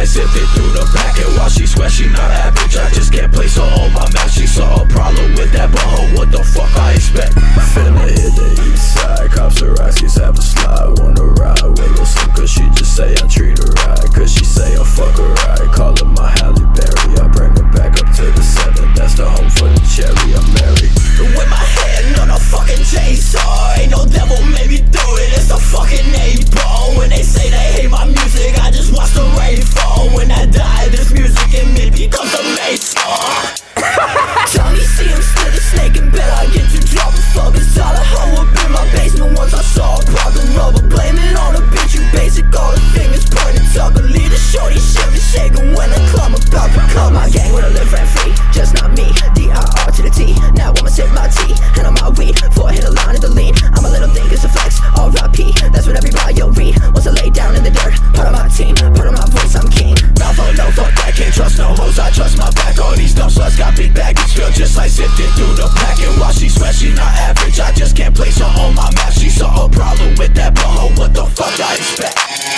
like sifting through the packet. While she swears she not average, I just can't place her on my map. She saw a problem with that, but oh, what the fuck I expect? Finna hit the east side, cops her Rockies have a slide. Wanna ride with Lil Slim, cause she just say I treat her right. Cause she say I fuck her right, call her my Halle Berry. I bring her back up to the 7, that's the home for the cherry. I'm married with my hand on a fucking chainsaw. Ain't no devil made me do it, it's the fucking 8-ball. When they say they hate my music, I just watch the rain fall. When I die, this music in me becomes a main song. Johnny see him still a snake and bet I get to drop a fucking solid hoe up in my basement once I saw a problem rubber. Blame it on the bitch, you basic, all the fingers pointing, talking. Lead the shorty, shit be shaking when I climb about to come. My gang wanna live rent free, just not me. D-I-R to the T, now I'ma sip my tea and I'm out weed, before I hit a line of the lean. I'm a little thing, it's a flex, R.I.P. That's what everybody you'll read. Once I lay down in the dirt, part of my team, part of my voice, I'm keen. Mouth on no, fuck that, can't trust no hoes, I trust my back. All these dumb sluts got big baggage, feel just like sifting through the packet. While she swears she not average, I just can't place her on my map. She saw a problem with that, but oh, what the fuck I expect?